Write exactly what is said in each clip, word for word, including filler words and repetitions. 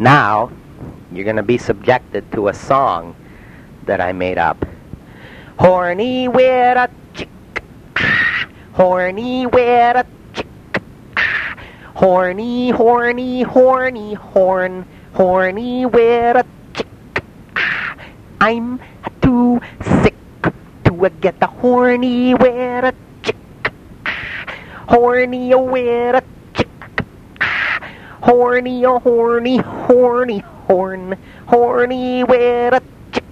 Now, you're going to be subjected to a song that I made up. Horny with a chick, horny with a chick, horny, horny, horny, horn, horny with a chick. I'm too sick to get the horny with a chick, horny with a chick, horny, horny, horny, horn, horny with a chick,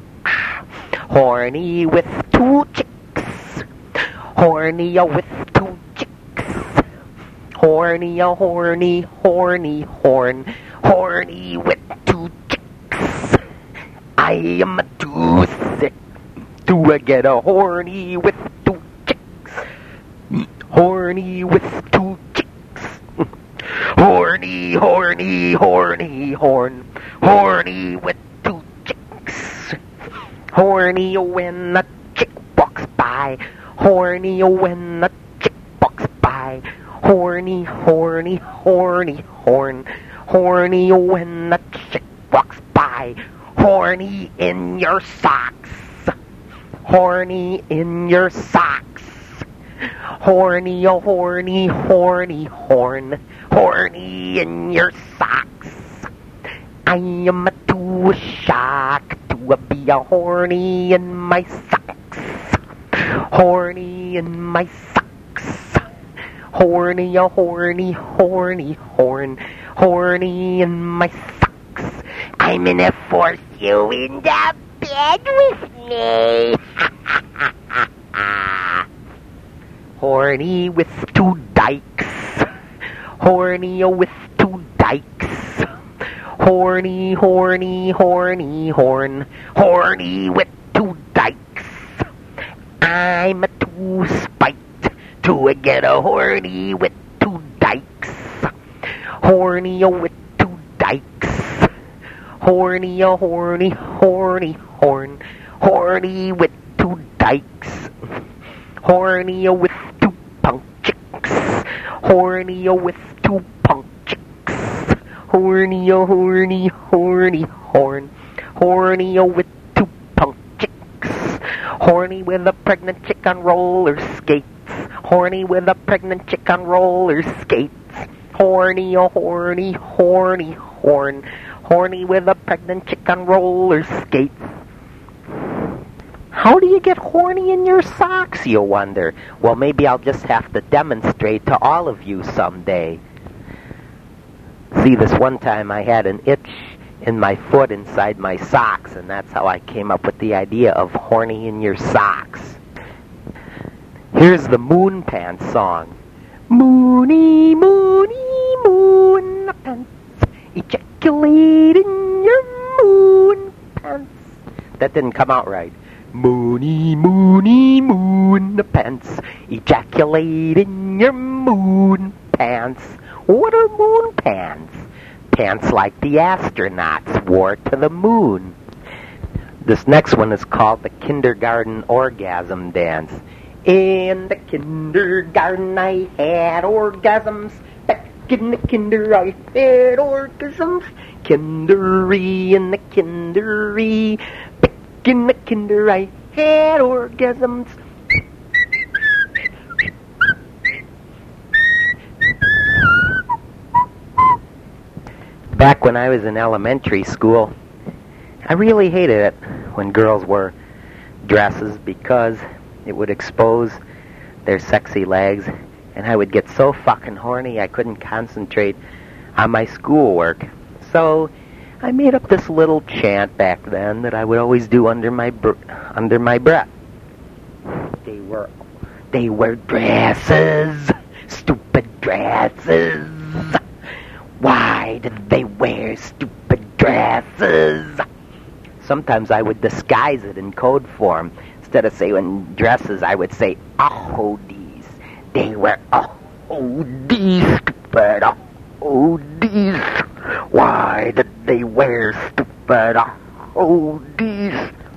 horny with two chicks, horny with two chicks, horny, horny, horny, horn, horny with two chicks. I am too sick to get a horny with two chicks, horny with two chicks, horny, horny, horny, horn, horny with two chicks, horny when a chick walks by, horny when a chick walks by, horny, horny, horny, horn, horny when a chick walks by, horny in your socks, horny in your socks, horny, oh horny, horny, horn, horny in your socks. I am too shocked to be a horny in my socks, horny in my socks, horny, oh horny, horny, horn, horny in my socks. I'm gonna force you in the bed with me. Horny with two dykes, horny with two dykes, horny, horny, horny, horn, horny with two dykes. I'm too spiked to get a horny with two dykes, horny with two dykes, horny, horny, horny, horn, horny with two dykes, horny with two punk chicks, horny with two punk chicks, horny, horny, horny, horn, horny with two punk chicks, horny with a pregnant chick on roller skates, horny with a pregnant chick on roller skates, horny, horny, horny, horn, horny with a pregnant chick on roller skates. How do you get horny in your socks, you wonder? Well, maybe I'll just have to demonstrate to all of you someday. See, this one time I had an itch in my foot inside my socks, and that's how I came up with the idea of horny in your socks. Here's the Moon Pants song. Moony, moony, moon pants, ejaculate in your moon pants. That didn't come out right. Moony, moony, moon pants, ejaculate in your moon pants. What are moon pants? Pants like the astronauts wore to the moon. This next one is called the Kindergarten Orgasm Dance. In the kindergarten I had orgasms. Back in the kinder I had orgasms. Kindery in the kindery. Back in the kinder I had orgasms. Back when I was in elementary school, I really hated it when girls wore dresses because it would expose their sexy legs, and I would get so fucking horny I couldn't concentrate on my schoolwork. So I made up this little chant back then that I would always do under my br- under my breath. They were they were dresses, stupid dresses. Why did they wear stupid dresses? Sometimes I would disguise it in code form. Instead of saying dresses, I would say, oh, these. They were, oh, these stupid, oh, these. Why did they wear stupid, oh, these?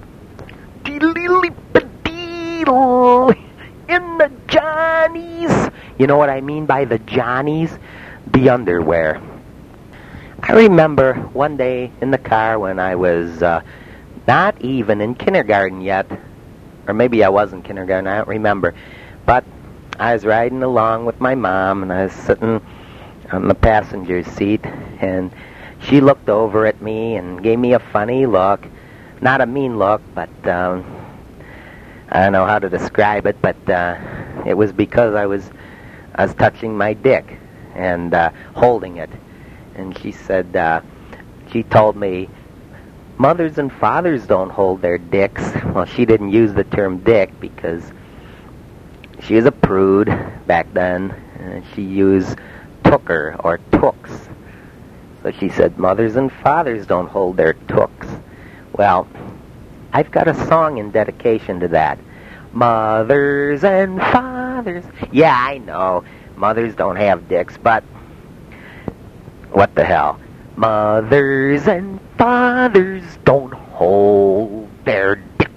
Diddly-diddle in the Johnnies. You know what I mean by the Johnnies? The underwear. I remember one day in the car when I was uh, not even in kindergarten yet, or maybe I was in kindergarten, I don't remember, but I was riding along with my mom, and I was sitting on the passenger seat, and she looked over at me and gave me a funny look. Not a mean look, but um, I don't know how to describe it, but uh, it was because I was I was touching my dick and uh, holding it. And she said, uh, she told me, mothers and fathers don't hold their dicks. Well, she didn't use the term dick because she was a prude back then. And she used tooker or tooks. So she said, mothers and fathers don't hold their tooks. Well, I've got a song in dedication to that. Mothers and fathers. Yeah, I know. Mothers don't have dicks, but what the hell? Mothers and fathers don't hold their dicks.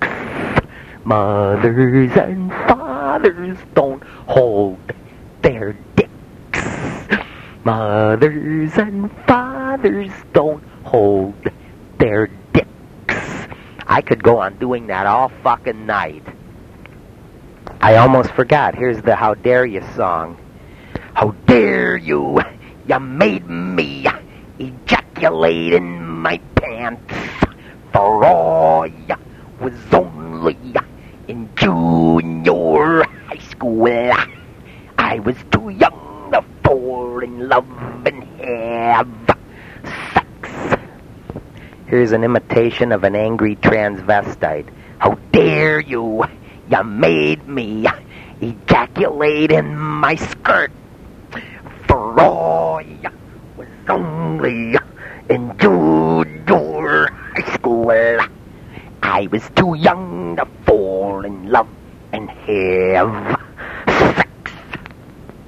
Mothers and fathers don't hold their dicks. Mothers and fathers don't hold their dicks. I could go on doing that all fucking night. I almost forgot. Here's the How Dare You song. How dare you? You made me ejaculate in my pants. For all you was only in junior high school. I was too young to fall in love and have sex. Here's an imitation of an angry transvestite. How dare you? You made me ejaculate in my skirt. For all you was only in junior high school. I was too young to fall in love and have